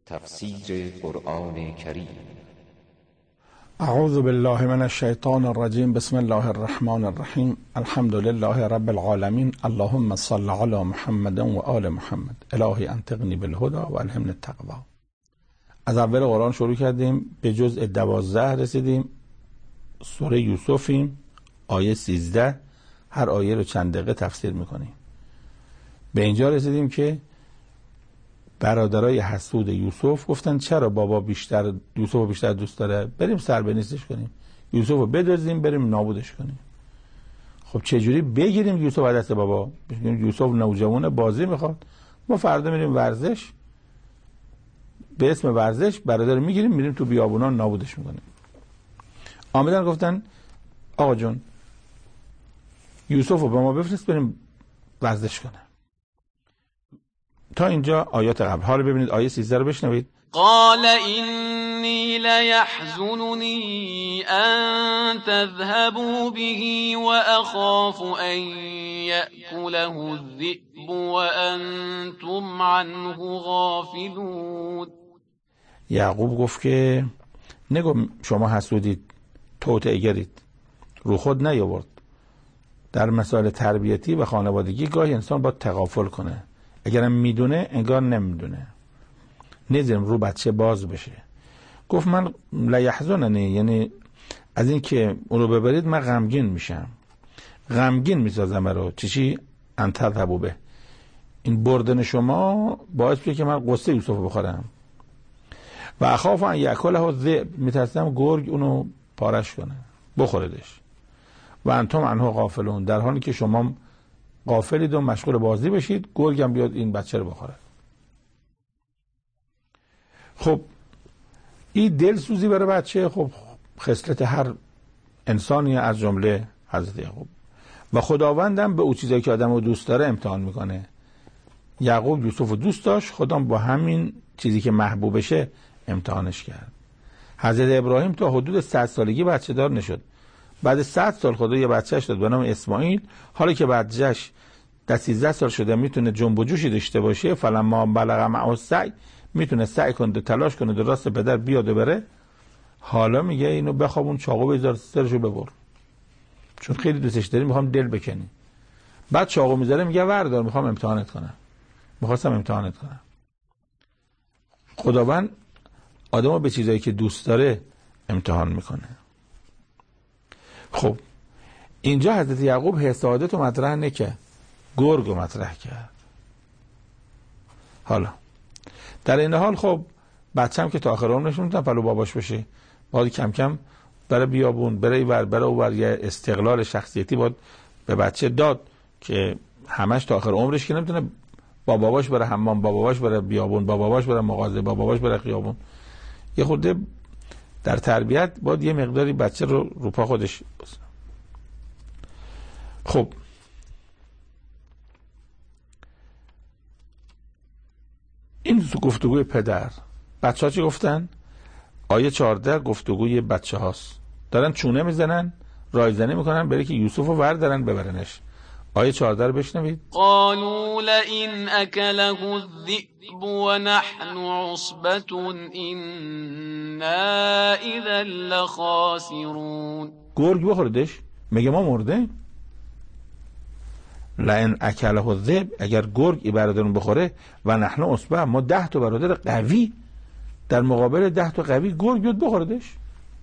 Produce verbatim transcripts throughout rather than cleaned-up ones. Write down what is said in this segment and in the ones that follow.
تفسیر قرآن کریم. اعوذ بالله من الشیطان الرجیم. بسم الله الرحمن الرحیم. الحمد لله رب العالمین. اللهم صل علی محمد و آل محمد. الهی انطقنی بالهدى و الهمنی التقوی. از اول قرآن شروع کردیم، به جزء دوازده رسیدیم. سوره یوسفیم، آیه سیزده. هر آیه رو چند دقیقه تفسیر میکنیم. به اینجا رسیدیم که برادرای حسود یوسف گفتن چرا بابا بیشتر یوسف رو بیشتر دوست داره، بریم سر به نیستش کنیم، یوسف رو بدزدیم بریم نابودش کنیم. خب چجوری بگیریم یوسف از دست بابا؟ بگیم یوسف نوجوانه، بازی میخواد، ما فردا میریم ورزش، به اسم ورزش برادر میگیریم میریم تو بیابونا نابودش میکنیم. آمدن گفتن آقا جون یوسف رو به ما بفرست بریم ورزش کنه. تا اینجا آیات قبل. حالا ببینید آیه سیزده رو بشنوید. قال اینی لیحزننی ان تذهبوا به و اخاف ان یأکله الذئب و انتم عنه غافلون. یعقوب گفت که نگو شما حسودید، توطئه گرید، رو خود نیاورد. در مسائل تربیتی و خانوادگی گاهی انسان باید تغافل کنه، اگرم میدونه انگار نمیدونه، نذاریم رو بچه باز بشه. گفت من لیحزننی، یعنی از این که اون رو ببرید من غمگین میشم، غمگین میسازم رو چی چی ان تذهبوا به، این بردن شما باعث میشه که من قصه یوسف بخورم. و اخاف ان یأکله الذئب، میترسم گرگ اونو پارش کنه بخوردش. و انتم عنه غافلون، در حالی که شما غافلید و مشغول بازی بشید، گرگم بیاد این بچه رو بخوره. خب این دلسوزی برای بچه، خب خصلت هر انسانی از جمله حضرت یعقوب. و خداوندم به او چیزایی که آدم رو دوست داره امتحان میکنه. یعقوب یوسف رو دوست داشت، خدا با همین چیزی که محبوبشه امتحانش کرد. حضرت ابراهیم تا حدود صد سالگی بچه دار نشد. بعد صد سال خدا یه بچهش داد به نام اسماعیل. حالا که بچهش در سیزده سال شده میتونه جنب و جوشی داشته باشه، فلما بلغ معه السعی، میتونه سعی کنه تلاش کنه درست پدر بیاد و بره. حالا میگه اینو بخوابون، چاقو بذار سرشو ببر، چون خیلی دوستش داری، میخوام دل بکنی. بعد چاقو میذاره میگه وردار، میخوام امتحانت کنم، میخواستم امتحانت کنم. خداوند آدمو به چیزایی که دوست داره امتحان میکنه. خب اینجا حضرت یعقوب حسادت رو مطرح نکرد، گرگ رو مطرح کرد. حالا در این حال خب بچه‌م که تا آخر عمرش نمیتونه پلو باباش بشه، باید کم کم بره بیابون، بره اینور بره اونور، یه استقلال شخصیتی باید به بچه داد که همش تا آخر عمرش که نمیتونه با باباش بره حمام، با باباش بره بیابون، با باباش بره مغازه، با باباش بره خیابون. یه خورده در تربیت باید یه مقداری بچه رو رو پا خودش بسن. خب این گفتگوی پدر. بچه ها چی گفتن؟ آیه چهارده گفتگوی بچه هاست، دارن چونه میزنن، رایزنی میکنن برای که یوسف رو وردارن ببرنش. آیه چهارده رو بشنوید. قالوا لئن اکله الذئب و نحن عصبة انا اذا لخاسرون. گرگ بخوردش؟ میگه ما مرده؟ لئن اکله الذئب، اگر گرگ ای برادرون بخوره، و نحن عصبة، ما ده تا برادر قوی در مقابل ده تا قوی، گرگ بیاد بخوردش،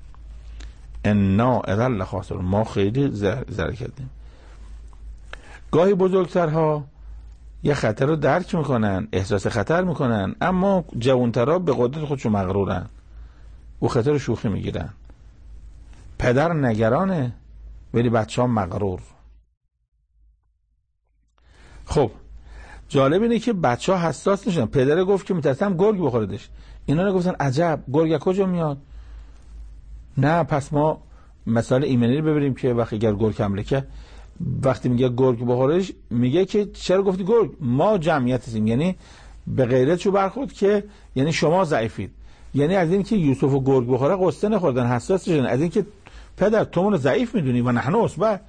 انا اذا لخاسرون، ما خیلی ضرر کردیم. گاهی بزرگترها یه خطر رو درک میکنن، احساس خطر میکنن، اما جوانترها به قدرت خودشون مغرورن، او خطر رو شوخی میگیرن. پدر نگرانه ولی بچه ها مغرور. خب جالب اینه که بچه ها حساس نشدن. پدر گفت که میترسم گرگ بخوردش، اینا رو گفتن عجب گرگ کجا میاد؟ نه پس ما مثال ایمنی رو ببریم که وقتی اگر گرگ حمله که وقتی میگه گرگ بخورش، میگه که چرا گفتی گرگ؟ ما جمعیت هستیم، یعنی به غیرتشو برخورد که یعنی شما ضعیفید. یعنی از این که یوسف و گرگ بخوره قصه نخوردن، حساس شدن از این که پدر تو منو ضعیف میدونی و نحن عصبة،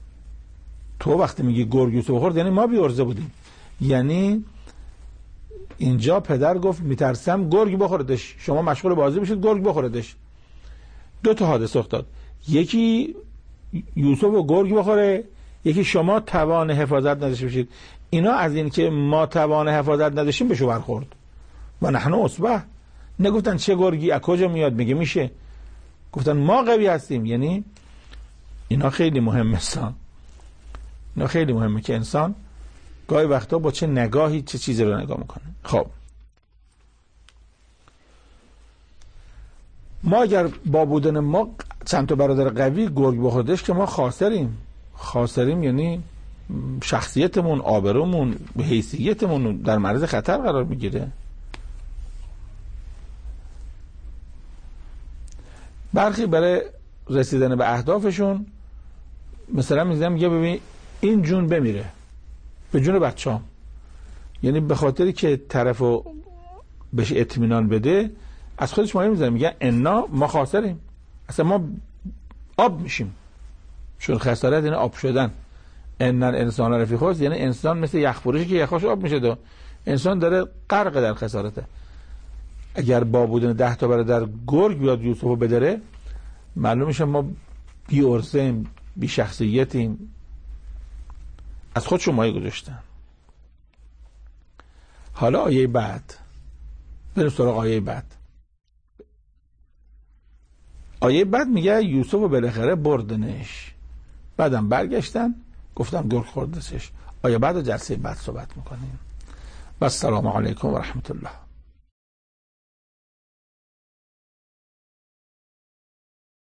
تو وقتی میگی گرگ یوسف بخورد یعنی ما بی عرضه بودیم. یعنی اینجا پدر گفت میترسم گرگ بخوردش، شما مشغول بازی بشید گرگ بخوردش. دو تا حادثه افتاد، یکی یوسف و گرگ بخوره، یکی شما توان حفاظت نداشته باشید. اینا از این که ما توان حفاظت نداشتیم بهشو برخورد. و نحن اصبح، نگفتن چه گرگی از کجا میاد میگه میشه، گفتن ما قوی هستیم. یعنی اینا خیلی مهمه، اینا خیلی مهمه که انسان گاهی وقتا با چه نگاهی چه چیزی رو نگاه میکنه. خب ما اگر با بودن ما چند تا برادر قوی گرگ بخوردش که ما خاسریم. خاسریم یعنی شخصیتمون، آبرومون، حیثیتمون در معرض خطر قرار میگیره. برخی برای رسیدن به اهدافشون مثلا میگم میگه ببین این جون بمیره به جون بچه‌ام، یعنی به خاطری که طرفو بهش اطمینان بده از خودش مایه میزنه، میگه انا ما خاسریم، اصلا ما آب میشیم. چون خسارت یعنی آب شدن. ان الانسان لفی خسر، یعنی انسان مثل یخفروشی که یخاش آب میشه، دو انسان داره غرق در خسارته. اگر با بودن ده تا برادر گرگ بیاد یوسفو بدره، معلوم میشه ما بی ارثیم، بی شخصیتیم، از خودشون مایه گذاشتن. حالا آیه بعد، بریم سراغ آیه بعد. آیه بعد میگه یوسفو بالاخره بردنش، بعدم برگشتن گفتم گرگ خوردش. آیه بعد و جلسه بعد صحبت میکنیم. و السلام علیکم و رحمت الله.